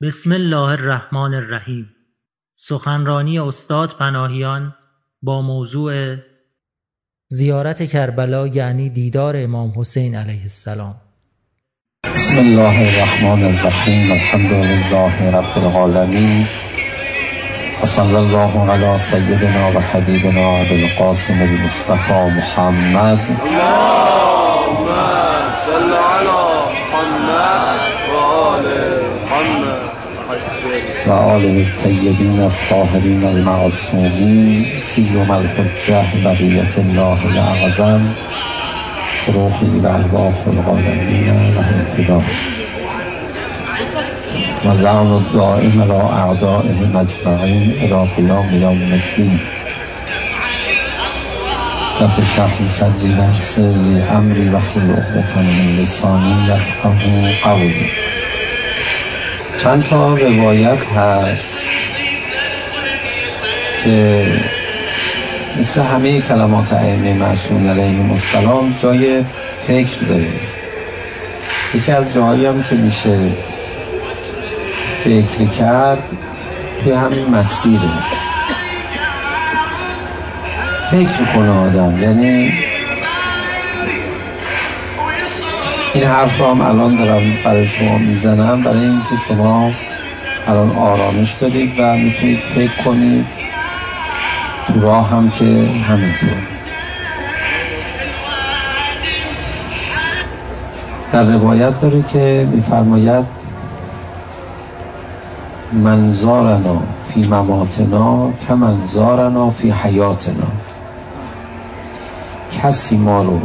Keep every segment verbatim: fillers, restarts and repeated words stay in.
بسم الله الرحمن الرحیم. سخنرانی استاد پناهیان با موضوع زیارت کربلا یعنی دیدار امام حسین علیه السلام. بسم الله الرحمن الرحیم. الحمد لله رب العالمین و صلی الله علی سیدنا و حبیبنا ابی القاسم المصطفى محمد اللهم صل علی محمد و آل محمد و آله الطیبین الطاهرین المعصومین سیما الحجة بقیة الله الاعظم روحی و ارواح العالمین لهم فدا و لعن الدائم علی اعدائهم اجمعین الی قیام یوم الدین. رب اشرح لی صدری و یسر لی امری واحلل عقدة من لسانی یفقهوا قولی. چند تا روایت هست که مثل همه کلمات ائمه معصومین علیهم السلام جای فکر داره. یکی از جایی هم که میشه فکر کرد توی همین مسیره. فکر کنه آدم، یعنی این حرف رو هم الان دارم برای شما میزنم برای اینکه شما الان آرامش دارید و میتونید فکر کنید. تو راه هم که همینطور. در روایت داره که میفرماید من زارنا فی مماتنا کمن زارنا فی حیاتنا. کسی ما رو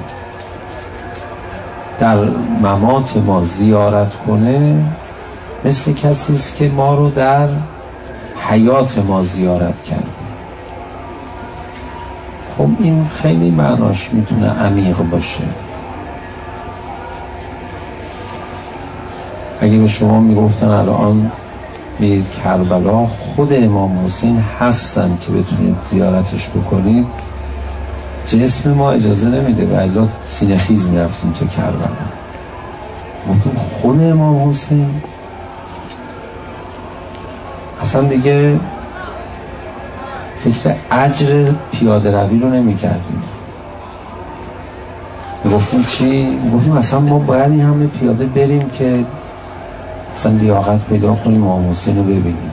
در ممات ما زیارت کنه مثل کسی است که ما رو در حیات ما زیارت کرده. خب این خیلی معناش میتونه عمیق باشه. اگه به شما میگفتن الان میرید کربلا، خود امام حسین هستن که بتونید زیارتش بکنید، جسم ما اجازه نمیده و الا سینه خیز میرفتیم تو کربلا. گفتیم خود امام حسین اصلا دیگه فکر اجر پیاده روی رو نمی کردیم. گفتیم چی؟ گفتیم اصلا ما باید این همه پیاده بریم که اصلا لیاقت پیدا کنیم امام حسین رو ببینیم.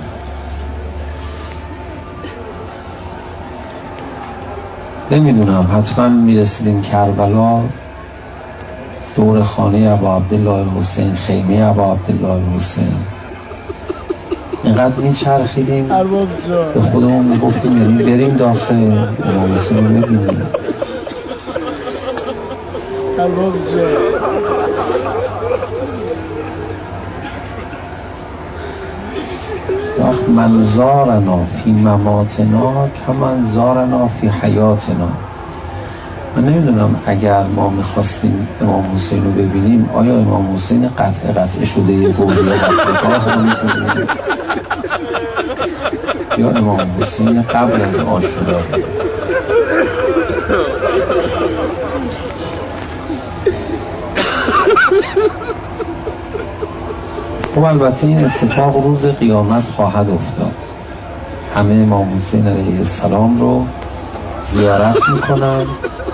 نمیدونم، حتما میرسیدیم کربلا، دور خانه ابا عبدالله حسین، خیمه ابا عبدالله حسین، اینقدر میچرخیدیم به خودمون میگفتیم یعنی بریم داخل امام حسین رو ببینیم. وقت من زارنا فی مماتنا کمن زارنا فی حیاتنا. من نمیدونم اگر ما میخواستیم امام حسین رو ببینیم آیا امام حسین قطع قطع شده یه گوری قطعگاه رو میبینیم یا امام حسین قبل از آشورا. خب البته این اتفاق روز قیامت خواهد افتاد. همه امام حسین علیه السلام رو زیارت میکنن.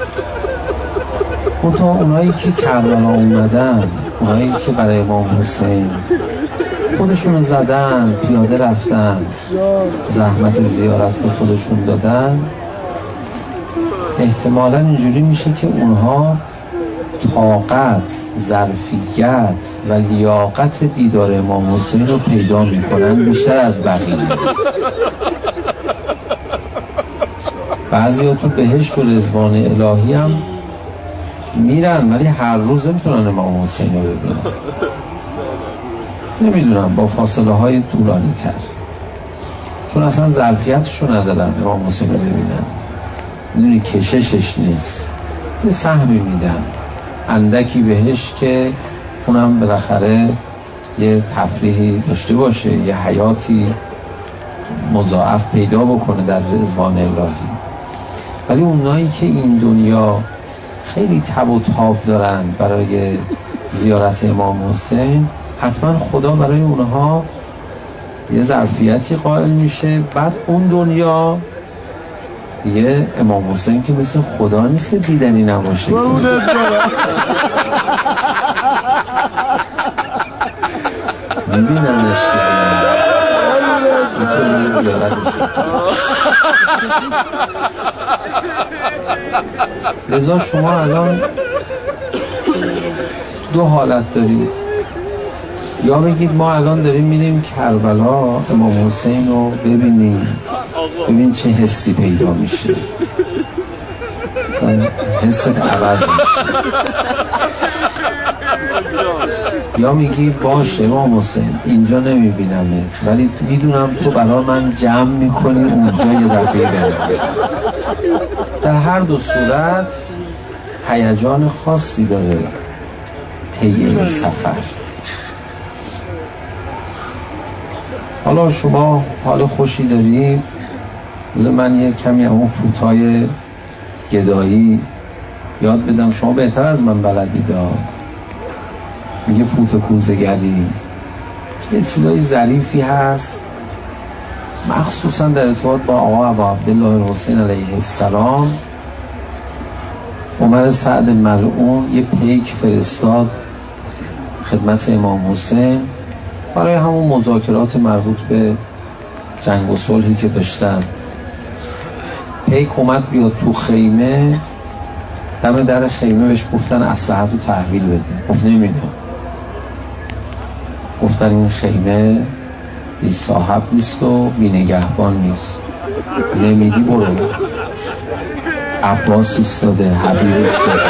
منتها اونایی که کربلا اومدن، اونایی که برای امام حسین خودشون رو زدن، پیاده رفتن، زحمت زیارت به خودشون دادن، احتمالاً اینجوری میشه که اونها طاقت، ظرفیت و لیاقت دیدار امام حسین رو پیدا میکنن بیشتر از بقیه. بعضی ها تو بهشت و رضوان الهی هم میرن ولی هر روز نمیتونن امام حسین رو ببینن. نمیدونم، با فاصله های طولانی تر، چون اصلا ظرفیتشو ندارن امام حسین رو ببینن. میدونی کششش نیست، یه سهمی میدن اندکی بهش که اونم بالاخره یه تفریحی داشته باشه، یه حیاتی مضاعف پیدا بکنه در رضوان الهی. ولی اونایی که این دنیا خیلی تب و تاب دارن برای زیارت امام حسین، حتما خدا برای اونها یه ظرفیتی قائل میشه. بعد اون دنیا دیگه امام حسین که مثل خدا نیست که دیدنی نباشه، میبینمش که میتونی زیارتش. لذا شما الان دو حالت دارید، یا بگید ما الان داریم میریم کربلا امام حسین رو ببینیم، ببین چه حسی پیدا میشه، حست عوض میشه. یا میگی باشه امام حسین اینجا نمیبینمه ولی میدونم تو برای من جمع میکنی اونجا یه دفعه برم. در هر دو صورت هیجان خاصی داره طی این سفر. حالا شما حال خوشی دارید، بذار من یه کمی همون فوتای گدایی یاد بدم، شما بهتر از من بلدید. میگه فوت کوزه‌گری، یه چیزای ظریفی هست مخصوصا در ارتباط با آقا ابا عبدالله الحسین علیه السلام. عمر سعد ملعون یه پیک فرستاد خدمت امام حسین برای همون مذاکرات مربوط به جنگ و صلحی که داشتن. پیک اومد بیاد تو خیمه، دم در خیمه بهش گفتن اسلحه‌تو تحویل بده، گفت نمیدم. گفتن این خیمه بی صاحب نیست و بی نگهبان نیست، نمیدی برو. عباس ایستاده، حبیب ایستاده،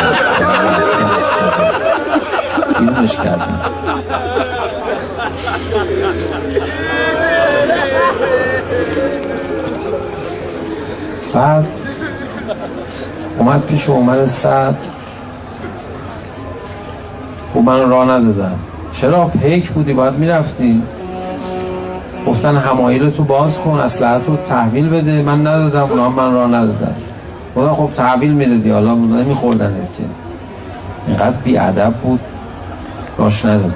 بیرونش کردن. بعد اومد پیش عمر سعد، و من راه ندادم. چرا؟ پیک بودی باید میرفتی. گفتن حمایل تو باز کن، اسلحه تو تحویل بده، من ندادم، اونا من راه ندادم. گفتن خب تحویل میدادی، حالا نمیخوردن که. اینقدر بی ادب بود راش ندادم.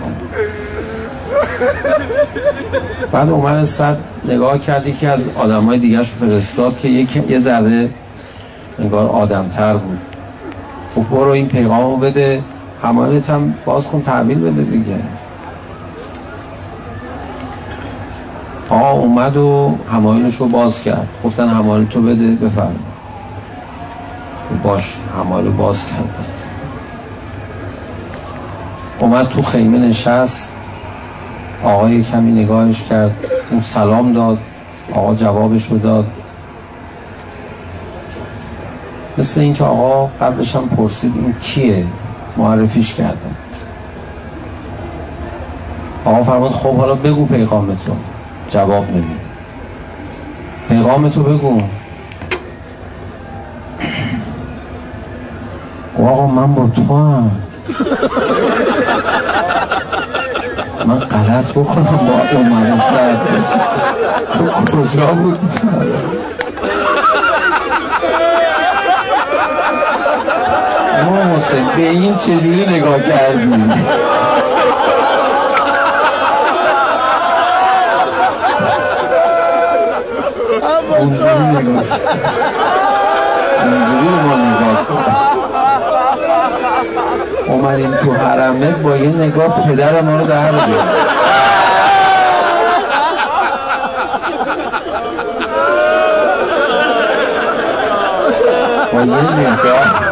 بعد عمر سعد نگاه کردی که از آدمای دیگرش فرستاد که یک یه ذره انگار آدمتر بود. خب برو این پیغامو بده، حمایلت هم باز کن، تحویل بده دیگه. آقا اومد و حمایلش رو باز کرد، گفتن حمایلتو بده بفرم. باش حمایل رو باز کرد. اومد تو خیمه نشست، آقای کمی نگاهش کرد، اون سلام داد، آقا جوابش رو داد. مثل این که آقا قبلش هم پرسید این کیه، معرفیش کردم. آقا فرمود خب حالا بگو پیغامتو. جواب نمید. پیغامتو بگو. آقا من با تو هم من غلط بکنم با عمر سعد، تو کجا بودی؟ امام حسین به این چجوری نگاه کردی؟ اونجوری نگاه اونجوری ما نگاه اومدیم تو حرمت با یه نگاه پدر ما رو در بیار. با یه نگاه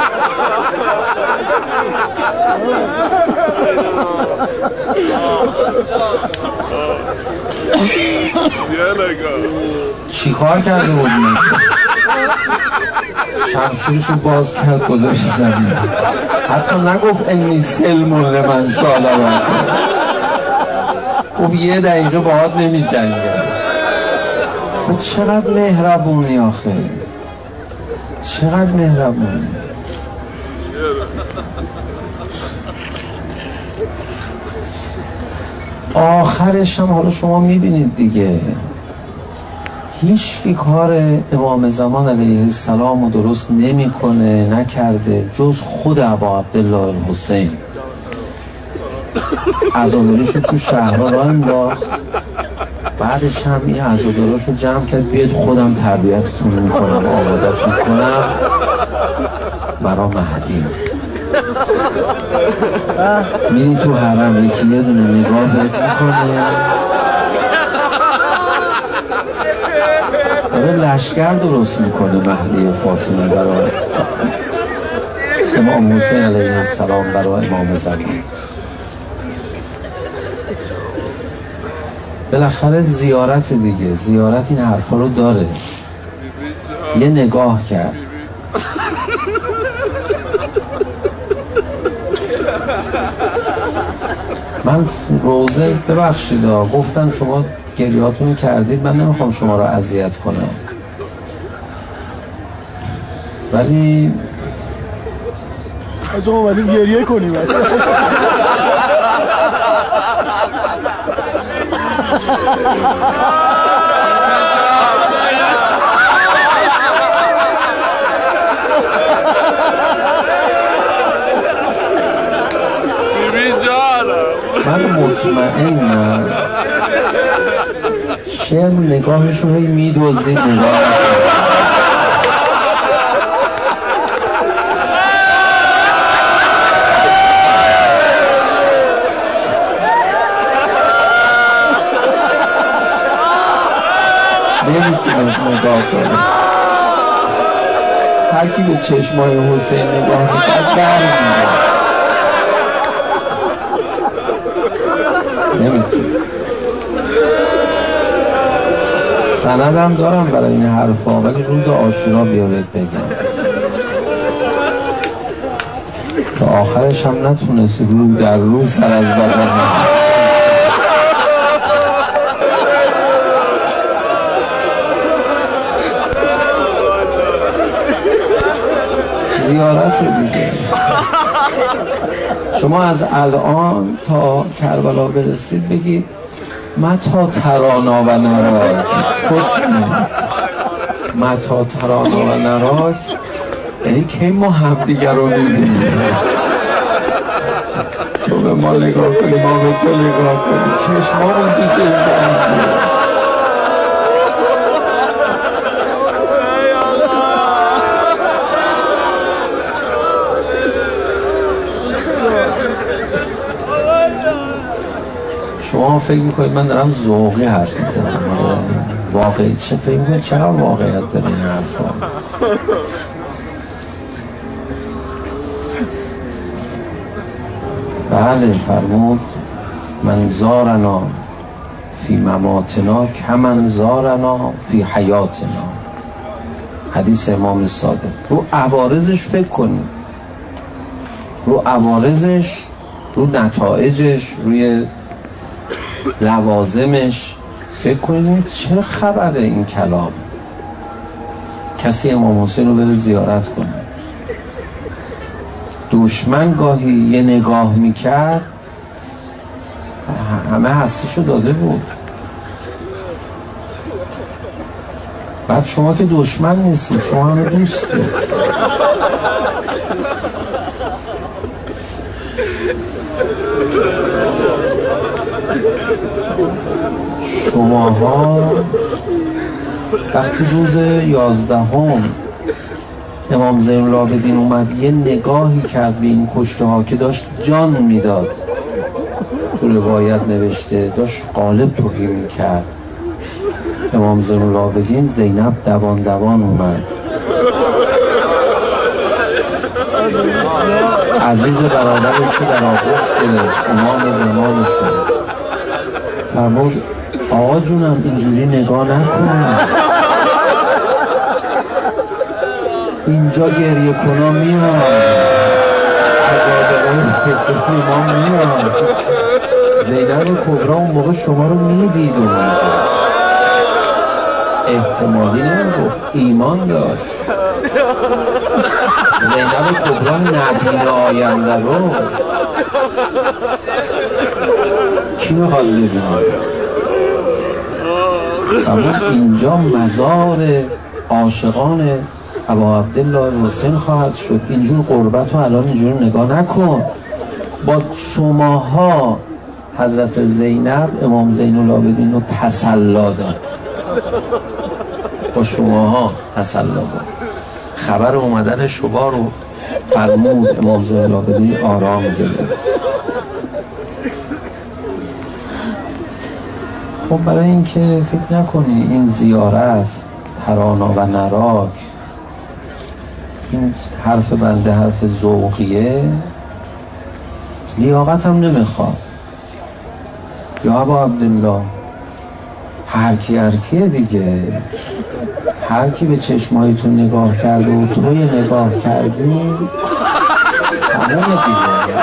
چی کار کرده بودیم؟ شمشیرشو باز کرد گذاشت زمین، حتی نگفت انی سلمون لمن سالم، گفت یه دقیقه باهات نمی جنگه. خب چقدر مهربونی آخه، چقدر مهربونی. آخرش هم حالا شما میبینید دیگه، هیچ کی کار امام زمان علیه السلام رو درست نمیکنه، نکرده جز خود ابا عبدالله الحسین. عزاداریشو تو شهرها راه انداخت، بعدش هم این عزاداراش رو جمع کرد، بیاید خودم تربیتتون میکنم، آمادت میکنم برا مهدی. میری تو حرم، یکی یه دونه نگاه بهت میکنه، داره لشکر درست میکنه مهدی فاطمه برای امام حسین علیه السلام، برای امام زمان. بالاخره زیارت دیگه، زیارت این حرفا رو داره. یه نگاه کرد، من روزه ببخشید گفتن شما گریهاتون کردید، من نمیخوام شما رو اذیت کنم، ولی از اون ولی گریه کنیم. من مطمئنم شعر نگاهش رو هی میدوزید، نگاه نمیتونه نگاه کنه. هر کی به چشمای حسین نگاه میکنه در میده، نمیتونه. سندم دارم برای این حرفا، ولی روز عاشورا بیا بهت بگم. تا آخرش هم نتونست رو در رو سر از بدن زیارت دیگه. شما از الان تا کربلا برسید بگید متا ترانا و نراک، متا ترانا و نراک یعنی کی ما هم دیگر رو میبینیم. تو به ما نگاه کنی، ما به تو نگاه کنی، چشمامون دیگه این شما فکر میکنید من دارم ذوقی حرف میزنم، واقعی چه فکر میکنید چقدر واقعیت داره این حرفا؟ بله فرمود من زارنا فی مماتنا کمن زارنا فی حیاتنا. حدیث امام صادق. رو عوارضش فکر کنید، رو عوارضش، رو نتایجش، روی لوازمش فکر کنید. چه خبره این کلام؟ کسی امام حسین رو بره زیارت کنه، دشمن گاهی یه نگاه میکرد همه هستیشو داده بود. بعد شما که دشمن نیستید، شما همه دوستید. شماها وقتی روز یازدهم امام زین العابدین اومد یه نگاهی کرد به این کشته ها که داشت جان میداد، تو روایت نوشته داشت قالب توهی میکرد. امام زین العابدین زینب دوان دوان اومد، عزیز برادرش رو در آغوش گرفت، امام زمانش رو فرمود آقا جونم اینجوری نگاه نکن، اینجا گریه کنا میاد، عجایب پسر امام میاد. زینب کبرا اون موقع شما رو میدید اونجا، احتمالی نمیگفت، ایمان داشت. زینب کبرا نبیل آینده رو کی میخواد ببینه؟ اما اینجا مزار عاشقان ابا عبدالله حسین خواهد شد. اینجور قربت رو الان اینجور نگاه نکن. با شماها حضرت زینب امام زین العابدین رو تسلی داد، با شماها تسلی داد. خبر اومدن شما رو فرمود، امام زین العابدین آرام گرفت. خب برای اینکه فکر نکنی این زیارت ترانا و نراک، این حرف بنده حرف ذوقیه، لیاقت هم نمیخواد. یا ابا عبدالله، هر کی هر کیه دیگه، هر کی به چشمایتون نگاه کرد و توی نگاه کردی همونه دیگه.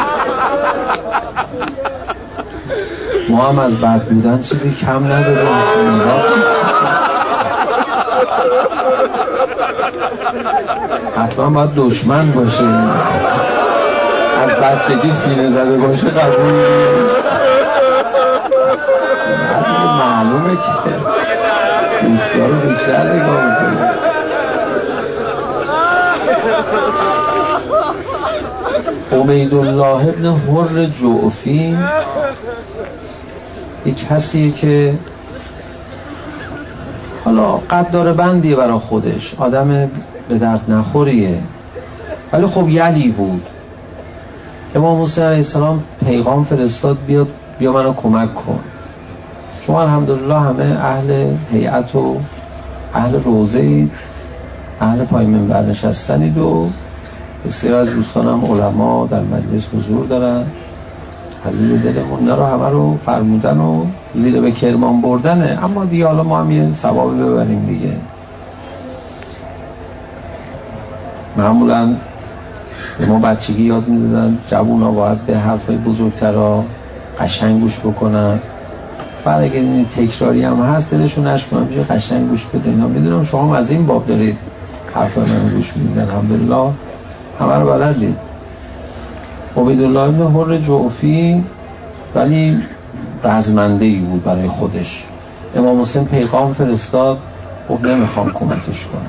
ما هم از بد بودن چیزی کم نداریم. حتما باید دشمن باشه، از بچگی سینه زده باشه قبول نیست. معلومه که دوستگاه رو بیشتر نگاه میکنه. عبیدالله ابن حر جعفی یک کسیه که حالا قدر بندیه برای خودش، آدم به درد نخوریه، ولی خب یلی بود. امام حسین علیه السلام پیغام فرستاد بیاد بیا منو کمک کن. شما الحمدلله همه اهل هیئت و اهل روضه اید، اهل پای منبر نشستنید و بسیار از دوستانم علما در مجلس حضور دارن. عزیز دلمون رو همه رو فرمودن و زیر به کرمان بردنه، اما دیگه حالا ما هم یه ثوابی ببریم دیگه. معمولا به ما بچگی یاد میدادن جوون ها باید به حرفای بزرگترها قشنگ گوش بکنن، بعد اگه این تکراری هم هست دلشون نشکنن میشه قشنگ گوش بدن. میدونم شما هم از این باب دارید حرفای من گوش میدن، الحمدلله همه رو بلدید. عبیدالله ابن حر جعفی ولی رزمنده ای بود برای خودش. امام حسین پیغام فرستاد، گفت نمیخوام کمکش کنم.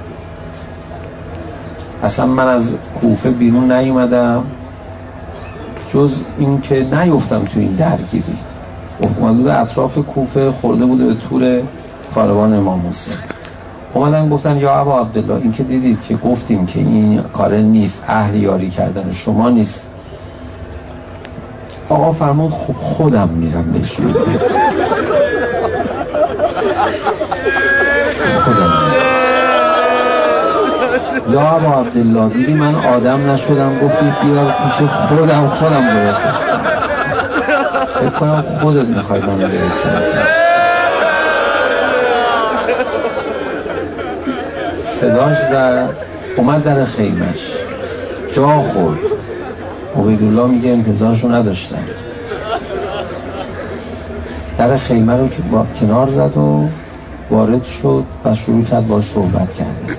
اصلا من از کوفه بیرون نیومدم جز این که نیفتم تو این درگیری. اومده بوده اطراف کوفه، خورده بوده به تور کاروان امام حسین. اومدن گفتن یا ابا عبدالله، این که دیدید که گفتیم که این کار نیست، اهل یاری کردن شما نیست. آقا فرمود خب خودم میرم بهش میگم، خودم میرم. یا ابا عبدالله دیدی من آدم نشدم، گفتی بیار پیش خودم خودم برسش. فکر کنم خودت میخوای من برسم. صداش زد، اومد در خیمش، جا خورد. عبیدالله میگه انتظارشو نداشتن. در خیمه رو که با کنار زد و وارد شد و شروع کرد باش صحبت کرد.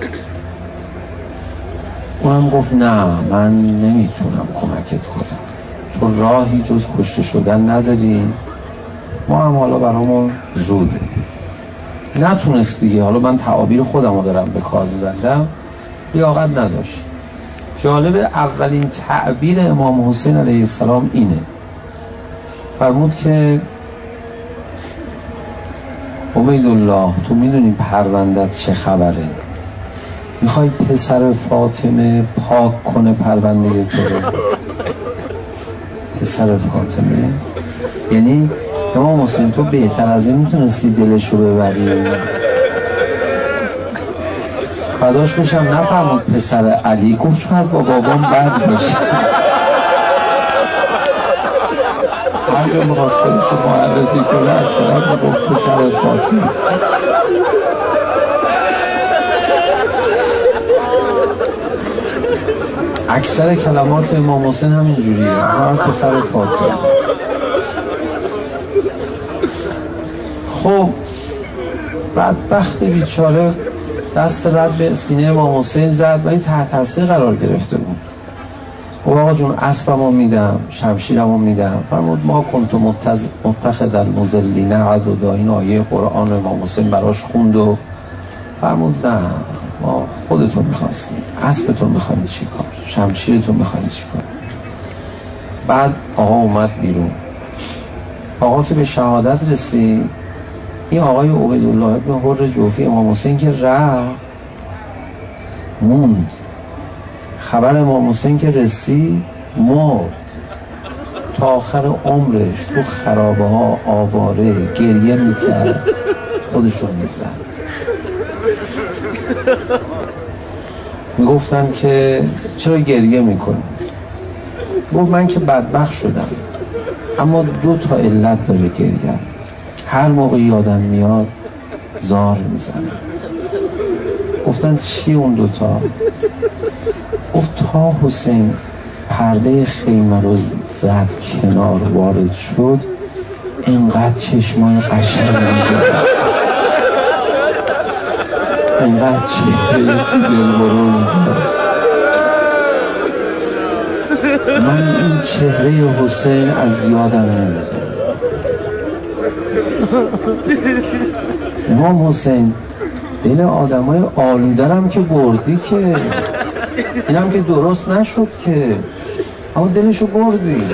اونم گفت نه من نمیتونم کمکت کنم، تو راهی جز کشته شدن نداری، ما هم حالا برامون زوده. نتونست دیگه، حالا من تعابیر خودم رو دارم به کار میبندم، لیاقت نداشت. جالب اولین تعبیر امام حسین علیه السلام اینه، فرمود که عبیدالله تو میدونی پروندت چه خبره؟ میخوای پسر فاطمه پاک کنه پرونده تو رو؟ پسر فاطمه یعنی امام حسین تو بهتر از این میتونستی دلش رو ببری؟ فداش بشم نفرمود پسر علی، گفت شاید با بابام بد باشه. هر جا میخواست خودش رو معرفی کنه اکثرا میگفت پسر فاطمه. اکثر کلمات امام حسین همین جوریه، هر پسر فاطمه. خب بدبخت بیچاره دست رد به سینه امام حسین زد و این تحت تاثیر قرار گرفته بود. خب آقا جون اسبمو میدم، شمشیرمو میدم. فرمود ما کنت متخذ المضلین عضدا، این آیه قرآن امام حسین براش خوند و فرمود نه ما خودتو میخواستیم، اسبتو میخوایم چی کار، شمشیرتو میخوایم چی کار. بعد آقا اومد بیرون، آقا که به شهادت رسید، این آقای عبیدالله ابن حر جوفی امام حسین که رفت موند، خبر امام حسین که رسید مرد، تا آخر عمرش تو خرابه ها آواره گریه میکرد، خودشون میزد. میگفتن که چرا گریه میکنی؟ گفت من که بدبخت شدم، اما دو تا علت داره گریه. هر موقع یادم میاد زار میزنم. گفتن چی اون دوتا؟ گفت تا حسین پرده خیمه رو زد کنار وارد شد، اینقدر چشمای قشنگ میگرد، اینقدر چهره تو دل برو میگرد. من این چهره حسین از یادم نمیره. امام حسین دل آدم های آلودرم که بردی، که اینم که درست نشد که، اما دلشو بردی.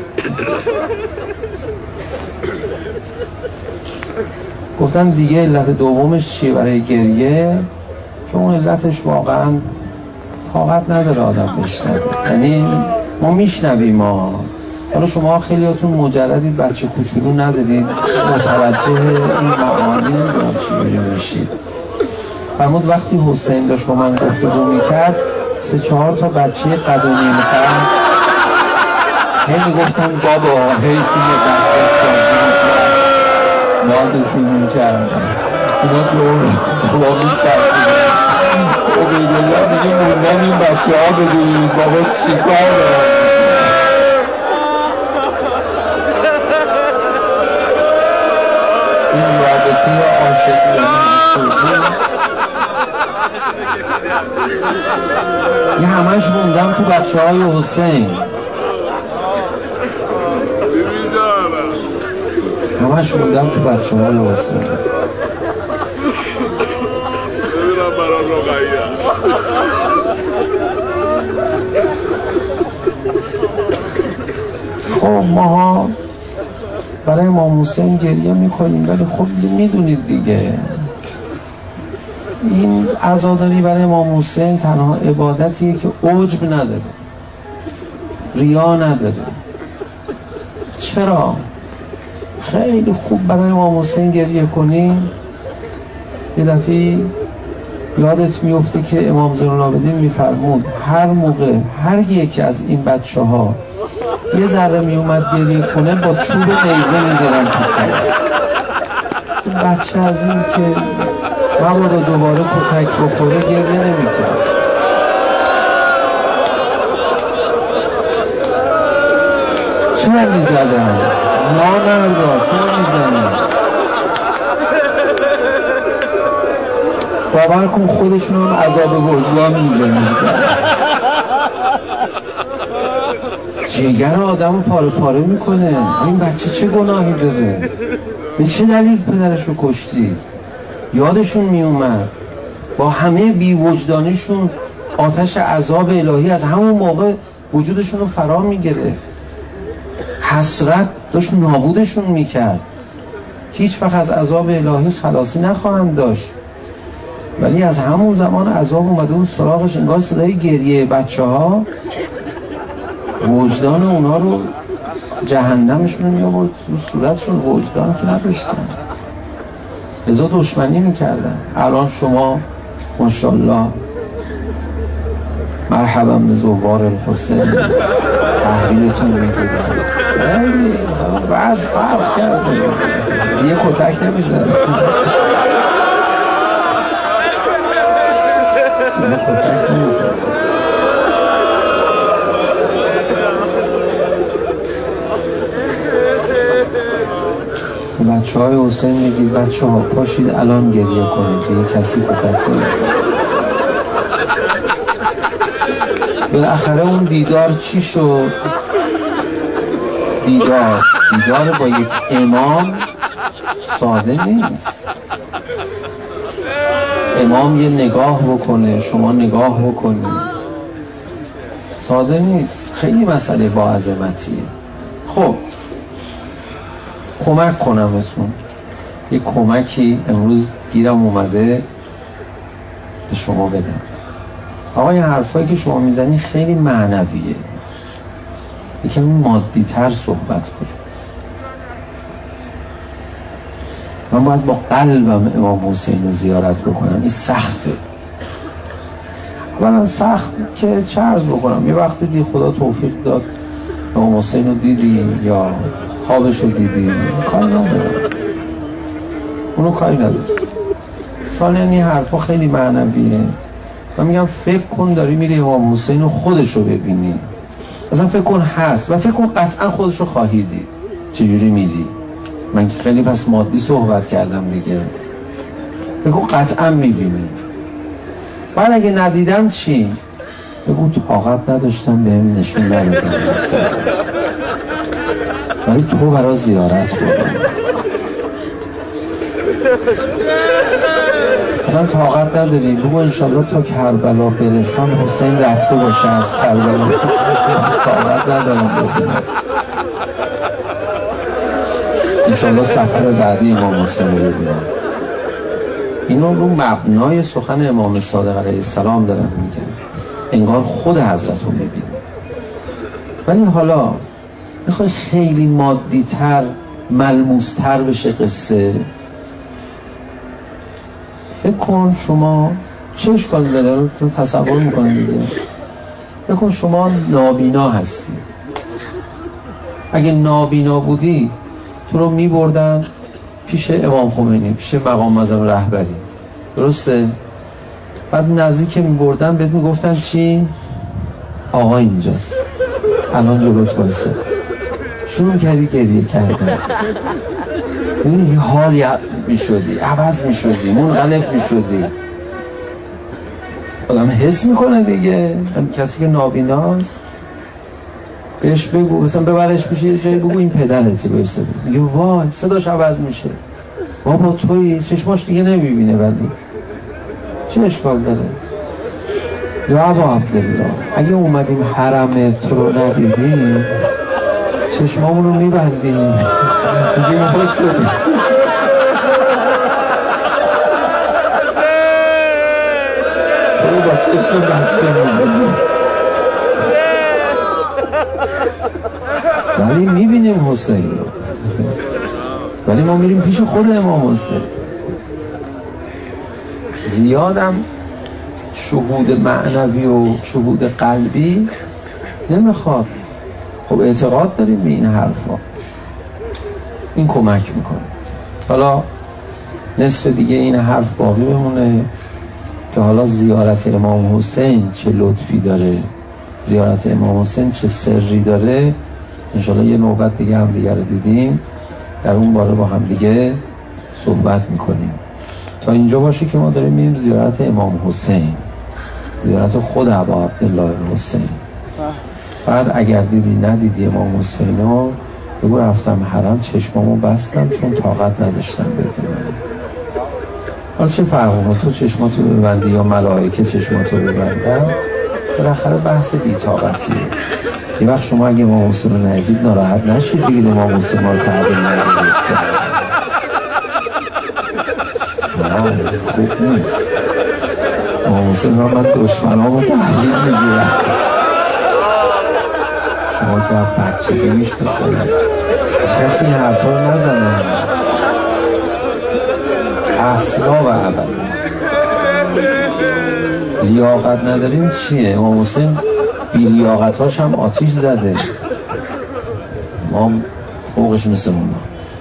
گفتن دیگه علت دومش چیه برای گریه؟ که اون علتش واقعا طاقت نداره آدم بشنوه. یعنی ما میشنویم، ما حالا شما خیلیاتون مجردید، بچه کوچولو ندارید، متوجه این معانی نمیدونم چی بجا میشید. فرمود وقتی حسین داشت با من گفتگو میکرد، سه چهار تا بچه قد و نیم قد هی میگفتن بابا، هی توی دستت نازشون میکرد، اینا دور بابا میچرد. عبیدالله میگه موندن این بچه ها بگید بابا چی کار دارد؟ این رابطه عاشقی یه همش موندم تو بچه های حسین، همش موندم تو بچه های حسین. خب ماها برای امام حسین گریه میکنیم، ولی خب میدونید دیگه این عزاداری برای امام حسین تنها عبادتیه که عجب نداره، ریا نداره. چرا؟ خیلی خوب برای امام حسین گریه کنیم، یه دفعه یادت میفته که امام زین العابدین میفرمود هر موقع هر یکی از این بچه ها یه ذره میومد گریه کنه، با چوب نیزه میزدن تو سر بچه. از این که مبادا دوباره کتک بخوره گریه نمیکرد. چرا میزدن؟ ما نمیدار چرا میزدن؟ باور کن خودشون هم عذاب وجدان میدونن. جگر آدم رو پاره پاره میکنه. این بچه چه گناهی داره؟ به چه دلیل پدرش رو کشتی؟ یادشون میومد با همه بیوجدانیشون آتش عذاب الهی از همون موقع وجودشون رو فرا میگرفت. حسرت داشت نابودشون میکرد. هیچ وقت از عذاب الهی خلاصی نخواهند داشت، ولی از همون زمان عذاب اومده اون سراغش. انگار صدای گریه بچه ها وجدان اونا رو جهنمشون رو میابرد رو صورتشون. وجدان که نداشتن، لذا دشمنی میکردن. الان شما ماشاءالله مرحبا به زوار الحسین تحویلتون میگیرن. خیلی وضع فرق کرده، یه کتک نمیزن، یه کتک نمیزن. بچه های حسین میگید بچه ها پاشید الان گریه کنید، دیگه کسی کتک کنید. بالاخره اون دیدار چی شد؟ دیدار دیدار با یک امام ساده نیست. امام یه نگاه بکنه، شما نگاه بکنید، ساده نیست. خیلی مسئله با عظمتیه. خب کمک کنمتون. یه کمکی امروز گیرم اومده به شما بدم. آقا این حرفایی که شما میزنی خیلی معنویه، یکم مادی تر صحبت کنید. من باید با قلبم امام حسین رو زیارت بکنم. این سخته. اولا سخت که چه عرض بکنم، یه وقت دی خدا توفیق داد امام حسین رو دیدی یا خوابش رو دیدی، کاری ندارم، اونو کاری ندارم. ثانیاً این حرفا خیلی معنویه. من میگم فکر کن داری میری امام حسین رو خودش رو ببینی، اصلا فکر کن هست و فکر کن قطعا خودش رو خواهی دید. چجوری میری؟ من خیلی پس مادی صحبت کردم دیگه. فکر کن قطعا میبینی. بعد اگه ندیدم چی؟ بگو طاقت نداشتم بهم نشون ندادم، ولی تو برای زیارت بودم. اصلا طاقت نداری، بگو انشالله تا کربلا برسم حسین رفته باشه از کربلا. طاقت ندارم ببینم. انشالله سفر بعدی امام حسین رو ببینم. اینو رو مبنای سخن امام صادق علیه السلام دارم میگم، انگار خود حضرت رو میبینی. ولی حالا میخوای خیلی مادی تر ملموس تر بشه قصه، فکر کن شما چه اشکال داره رو تصور میکنه دیگه. فکر کن شما نابینا هستی. اگه نابینا بودی تو رو میبردن پیش امام خمینی، پیش مقام معظم رهبری، درسته؟ بعد نزدیک میبردن بهت میگفتن چی؟ آقا اینجاست، الان جلوت وایسه. شروع کردی گریه کردن، یه حالی میشدی، عوض میشدی، منقلب میشدی. آدم حس میکنه دیگه. کسی که نابیناست بهش بگو مثلا ببرش میشه یه جایی، بگو این پدرتی بایسته، میگه وای صداش عوض میشه، بابا توی چشماش دیگه نمیبینه، ولی چه اشکال داره؟ یا ابا عبدالله اگه اومدیم حرمت رو ندیدیم چشمامون رو میبندیم، میگیم بایسته با چشم بسته میبینیم، ولی میبینیم حسین رو. ولی ما میریم پیش خود امام حسین. زیادم شهود معنوی و شهود قلبی نمیخواد. خب اعتقاد داریم به این حرفا، این کمک میکنه. حالا نصف دیگه این حرف باقی بمونه که حالا زیارت امام حسین چه لطفی داره، زیارت امام حسین چه سری داره. انشالله یه نوبت دیگه هم دیگه رو دیدیم، در اون باره با هم دیگه صحبت میکنیم. تا اینجا باشه که ما داریم میریم زیارت امام حسین، زیارت خود ابا عبدالله حسین. بعد اگر دیدی ندیدی امام حسین رو بگو رفتم حرم چشمامو بستم چون طاقت نداشتم ببینم. حالا چه فرق کنه تو چشماتو ببندی یا ملائکه چشماتو ببندن، بالاخره بحث بی‌طاقتیه. یه وقت شما اگه امام حسین رو ندید ناراحت نشید بگید امام حسین ما رو تحویل ندید. نه خوب نیست. امام حسین رو من دشمنامو تحویل میگیرم. شما که بچگی میشناسید کسی این حرفا رو نزنه اصلا و ابدا. لیاقت نداریم چیه؟ امام حسین بی لیاقتاش هم آتیش زده، ما فوقش مثل اونا.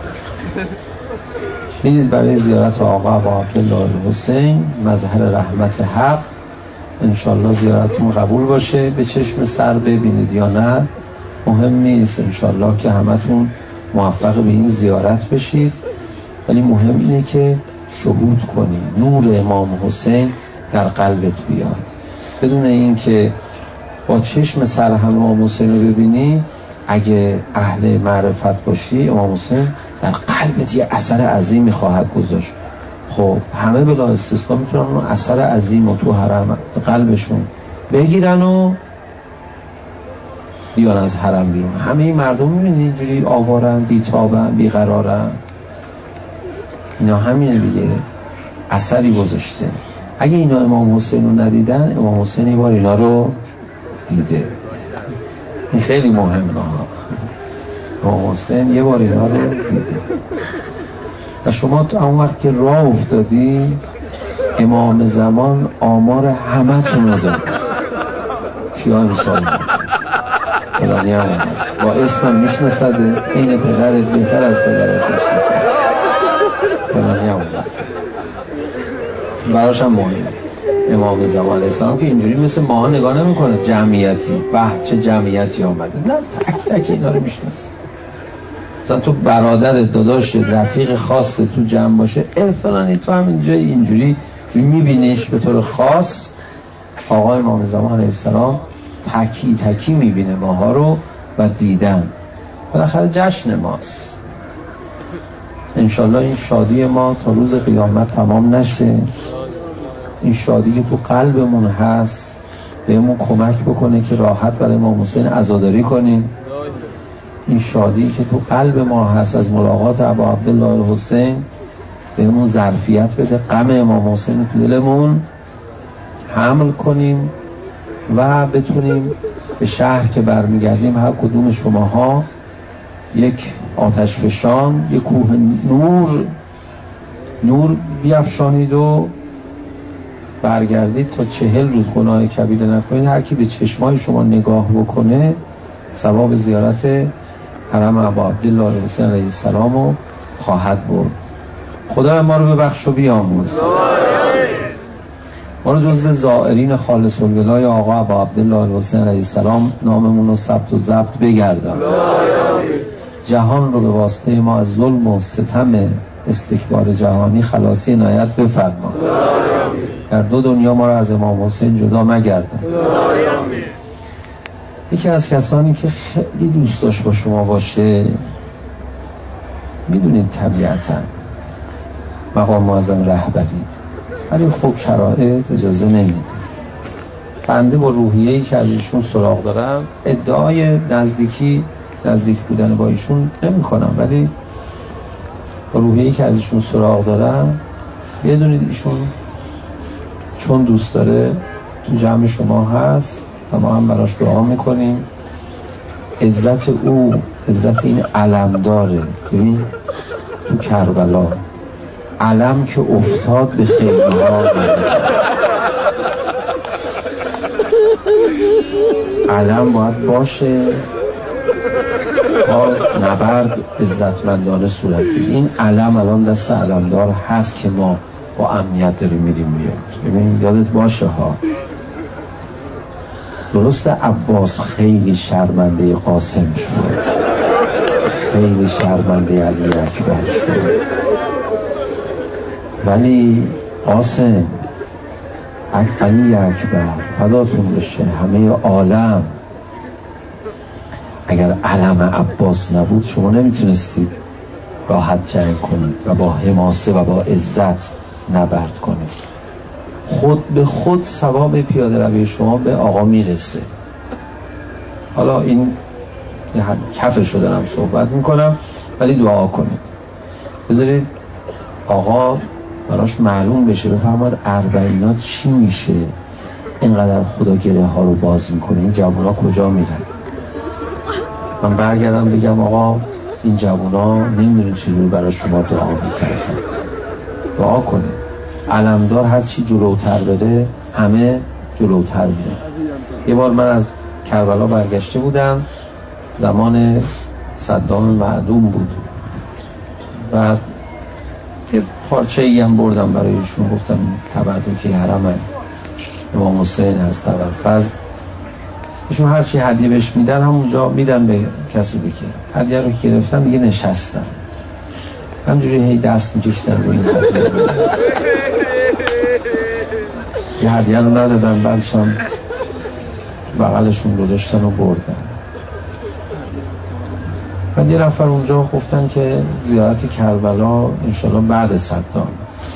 میدید برای زیارت آقا ابا عبدالله حسین مظهر رحمت حق، انشالله زیارتتون قبول باشه. به چشم سر ببینید یا نه مهم نیست، انشالله که همتون موفق به این زیارت بشید، ولی مهم اینه که شهود کنی، نور امام حسین در قلبت بیاد. بدون این که با چشم سر هم امام حسین رو ببینی، اگه اهل معرفت باشی امام حسین در قلبت یه اثر عظیمی خواهد گذاشت. خب همه بلا استثنا میتونن اون اثر عظیم رو تو حرم قلبشون بگیرن و بیان از حرم بیرون. همه این مردم میبینید اینجوری آوارن، بیتابن، بیقرارن. اینا همینه دیگه، اثری گذاشته. اگه اینا امام حسین رو ندیدن، امام حسین یه بار اینا رو دیده. این خیلی مهمه ها. امام حسین یه بار اینا رو دیده و شما تو اون وقت که راه افتادی، امام زمان آمار همه تون رو داره. کیا مثال فلانی هم با اسمم میشناسده، این پدرت بهتر از پدرت میشناسده، فلانی هم براش هم مهم. امام زمان علیه السلام که اینجوری مثل ماها نگاه نمی کنه جمعیتی، به چه جمعیتی آمده، نه تک تک اینا رو میشناسه. مثلا تو برادر داداش رفیق خاص تو جمع باشه، اه فلانی تو همین جای اینجوری میبینیش به طور خاص. آقا امام زمان علیه السلام تکی تکی میبینه ماها رو و دیدن. بالاخره جشن ماست. انشالله این شادی ما تا روز قیامت تمام نشه. این شادی که تو قلبمون هست بهمون کمک بکنه که راحت برای امام حسین عزاداری کنیم. این شادی که تو قلب ما هست از ملاقات ابا عبدالله حسین بهمون ظرفیت بده غم امام حسین تو دلمون حمل کنیم و بتونیم به شهر که برمیگردیم هر کدوم شماها یک آتش فشان، یک کوه نور نور بیفشانید و برگردید تا چهل روز گناه کبیره نکنید. هر کی به چشمای شما نگاه بکنه ثواب زیارت حرم ابا عبدالله حسین علیه السلام رو خواهد برد. خدا ما رو ببخش و بیامرز. ما رو جزو زائرین خالص الولای آقا ابا عبدالله حسین علیه السلام ناممون رو ثبت و ضبط بگردن. جهان رو به واسطه ما از ظلم و ستم استکبار جهانی خلاصی عنایت بفرما. در دو دنیا ما رو از امام حسین جدا مگردن. یکی از کسانی که خیلی دوست داشت با شما باشه، میدونید طبیعتا مقام معظم رهبری، ولی خب شرایط اجازه نمیده. بنده با روحیه‌ای که از ایشون سراغ دارم ادعای نزدیکی نزدیک بودن با ایشون نمی کنم، ولی با روحیه‌ای که از ایشون سراغ دارم بدونید ایشون چون دوست داره تو جمع شما هست و ما هم براش دعا میکنیم. عزت او عزت این علم داره. ببین تو کربلا علم که افتاد به خیلی ها علم باید باشه تا نبرد عزتمندانه صورت بگیره. این علم الان دست علمدار هست که ما با امنیت داریم میریم بیاد. ببین یادت باشه ها، درست عباس خیلی شرمنده قاسم شد، خیلی شرمنده علی اکبر شد، ولی قاسم علی اکبر فداتون بشه همه عالم، اگر علم عباس نبود شما نمیتونستید راحت جنگ کنید و با حماسه و با عزت نبرد کنید. خود به خود ثواب پیاده روی شما به آقا میرسه. حالا این کفشو دارم صحبت میکنم، ولی دعا کنید، بذارید آقا براش معلوم بشه، بفرماد اربعینات چی میشه اینقدر خدا گره ها رو باز میکنه، این جوونا کجا میرن. من برگردم بگم آقا این جوونا نمیدونی چجوری برای شما دعا میکردن. دعا کنید. علمدار هر چی جلوتر بره همه جلوتر میره. یه بار من از کربلا برگشته بودم، زمان صدام معدوم بود، بعد یه پارچه ای هم بردم برای ایشون، گفتم تبرک حرم امام حسین هست تبرفضل. ایشون هر چی هدیه بهش میدن همونجا میدن به کسی دیگه. هدیه رو که گرفتن دیگه نشستن، همجوری هی دست میکشتن رو این هدیه. یه هدیه رو ندادن، بعدشان بغلشون گذاشتن و بردن. بعد یه نفر اونجا گفتن که زیارت کربلا انشالله بعد صدام،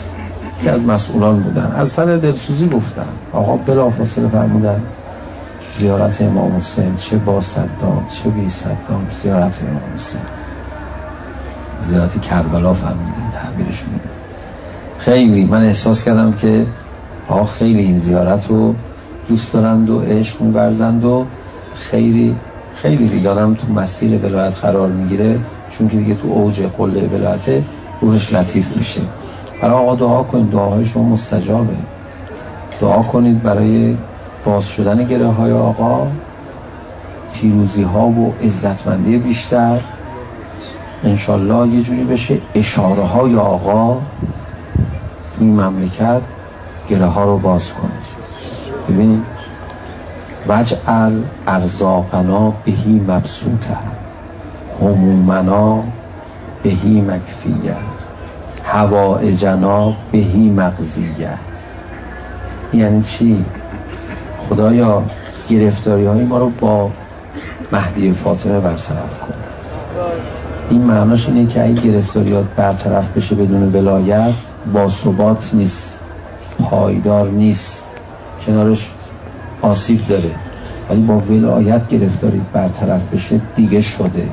که از مسئولان بودن، از سر دلسوزی گفتن. آقا بلافاصله فرمودن زیارت امام حسین، چه با صدام چه بی صدام، زیارت امام حسین، زیارت کربلا فرمودین تعبیرش میده. خیلی من احساس کردم که آقا خیلی این زیارت رو دوست دارند و عشق می‌ورزند و خیلی خیلی دیگه آدم تو مسیر ولایت قرار میگیره، چون که دیگه تو اوج قله ولایت روحش لطیف میشه. برای آقا دعا کنید، دعاهای شما مستجابه. دعا کنید برای باز شدن گره های آقا، پیروزی ها و عزتمندی بیشتر، انشالله یه جوری بشه اشاره های آقا این مملکت گره ها رو باز کنه. ببین وجعل ارزاقنا بهی مبسوطه، همومنا بهی مکفیه، حوائجنا بهی مقضیه. یعنی چی؟ خدایا گرفتاری های ما رو با مهدی فاطمه برطرف کن. این معناش اینه که اگه گرفتاریات برطرف بشه بدون ولایت، با ثبات نیست، پایدار نیست، کنارش آسیب داره. ولی با ولایت گرفتاریت برطرف بشه دیگه شده.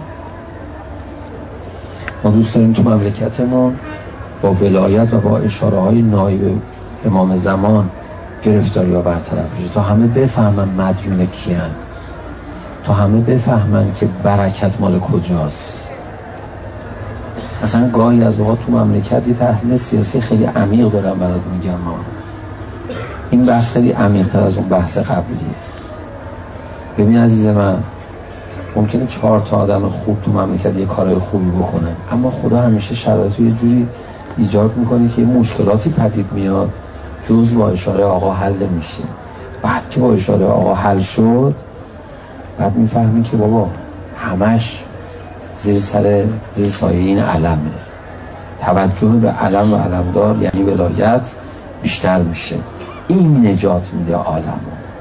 ما دوست داریم تو مملکتمون با ولایت و با اشاره های نایب امام زمان گرفتاری ها برطرف بشه، تا همه بفهمن مدیون کیان، تا همه بفهمن که برکت مال کجاست. اصلا گاهی از اوقات تو مملکت یه تحلیل سیاسی خیلی عمیق دارم برات میگم. ما این بحث خیلی عمیق تر از اون بحث قبلیه. ببین عزیز من، ممکنه چهار تا آدم خوب تو مملکت یه کارهای خوبی بکنه، اما خدا همیشه شرایط رو یه جوری ایجاد میکنه که یه مشکلاتی پدید میاد، جز با اشاره آقا حل میشه. بعد که با اشاره آقا حل شد، بعد میفهمی که بابا همش زیر سر زیر سایه این علمه. توجه به علم و علمدار یعنی ولایت بیشتر میشه. این نجات میده عالمو.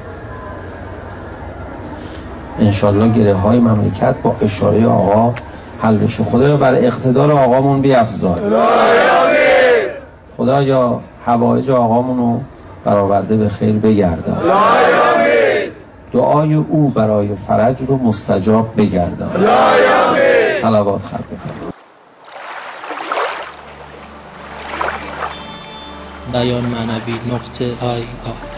انشالله گره های مملکت با اشاره آقا حل بشه. خدایا بر اقتدار آقامون بیفزای. خدایا حوایج آقامونو برآورده به خیر بگردان. دعای او برای فرج رو مستجاب بگردان. صلوات خلق بفرمایید. بیان معنوی نقطه آی آی